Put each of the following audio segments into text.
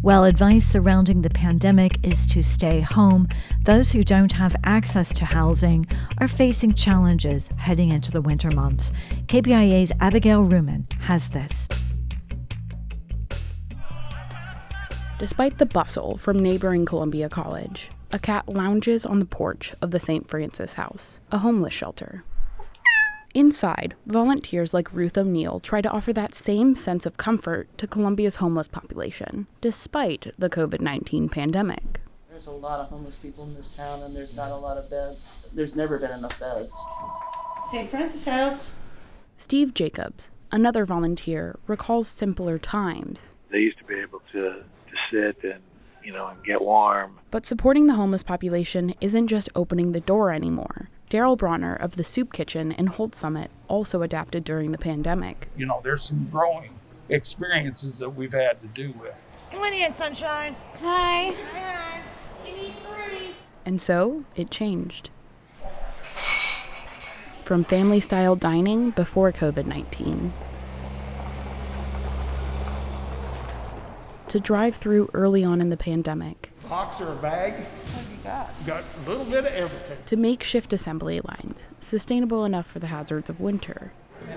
While advice surrounding the pandemic is to stay home, those who don't have access to housing are facing challenges heading into the winter months. KBIA's Abigail Ruman has this. Despite the bustle from neighboring Columbia College, a cat lounges on the porch of the St. Francis House, a homeless shelter. Inside, volunteers like Ruth O'Neill try to offer that same sense of comfort to Columbia's homeless population, despite the COVID-19 pandemic. There's a lot of homeless people in this town, and there's not a lot of beds. There's never been enough beds. St. Francis House. Steve Jacobs, another volunteer, recalls simpler times. They used to be able to sit and get warm. But supporting the homeless population isn't just opening the door anymore. Daryl Bronner of the Soup Kitchen in Holt Summit also adapted during the pandemic. There's some growing experiences that we've had to do with. Come on in, sunshine. Hi. Hi. We need 3. And so it changed. From family-style dining before COVID-19 to drive-through early on in the pandemic. Box or a bag? What have you got? Got a little bit of everything. To makeshift assembly lines, sustainable enough for the hazards of winter.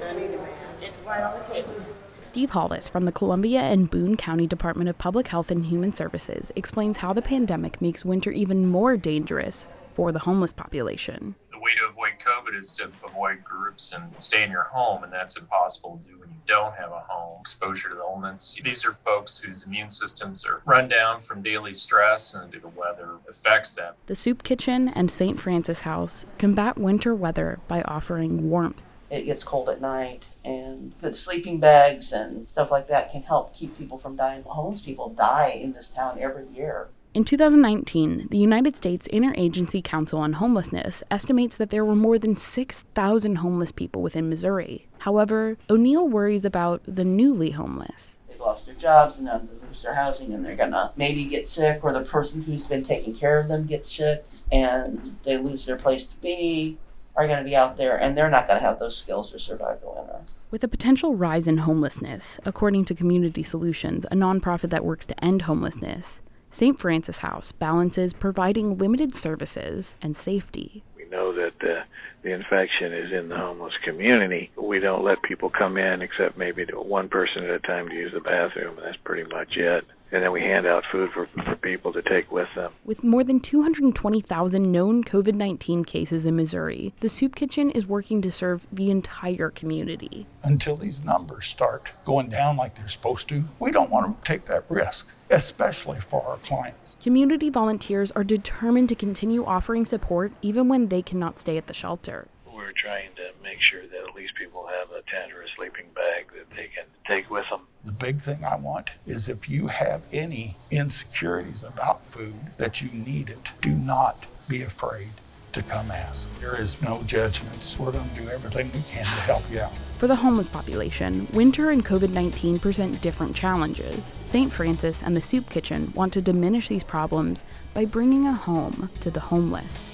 It's right on the table. Steve Hollis from the Columbia and Boone County Department of Public Health and Human Services explains how the pandemic makes winter even more dangerous for the homeless population. The way to avoid COVID is to avoid groups and stay in your home, and that's impossible to do when you don't have a home. Exposure to the elements. These are folks whose immune systems are run down from daily stress, and the weather affects them. The Soup Kitchen and St. Francis House combat winter weather by offering warmth. It gets cold at night, and good sleeping bags and stuff like that can help keep people from dying. Homeless people die in this town every year. In 2019, the United States Interagency Council on Homelessness estimates that there were more than 6,000 homeless people within Missouri. However, O'Neill worries about the newly homeless. They've lost their jobs and now they lose their housing, and they're gonna maybe get sick, or the person who's been taking care of them gets sick and they lose their place to be, are going to be out there, and they're not going to have those skills to survive the winter. With a potential rise in homelessness, according to Community Solutions, a nonprofit that works to end homelessness, St. Francis House balances providing limited services and safety. We know that the infection is in the homeless community. We don't let people come in except maybe one person at a time to use the bathroom, and that's pretty much it. And then we hand out food for people to take with them. With more than 220,000 known COVID-19 cases in Missouri, the Soup Kitchen is working to serve the entire community. Until these numbers start going down like they're supposed to, we don't want to take that risk, especially for our clients. Community volunteers are determined to continue offering support even when they cannot stay at the shelter. We're trying to make sure that at least people have a tent or a sleeping bag that they can take with them. The big thing I want is if you have any insecurities about food that you need it, do not be afraid to come ask. There is no judgments. We're going to do everything we can to help you out. For the homeless population, winter and COVID-19 present different challenges. St. Francis and the Soup Kitchen want to diminish these problems by bringing a home to the homeless.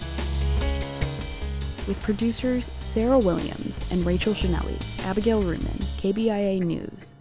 With producers Sarah Williams and Rachel Chanelli, Abigail Ruman, KBIA News.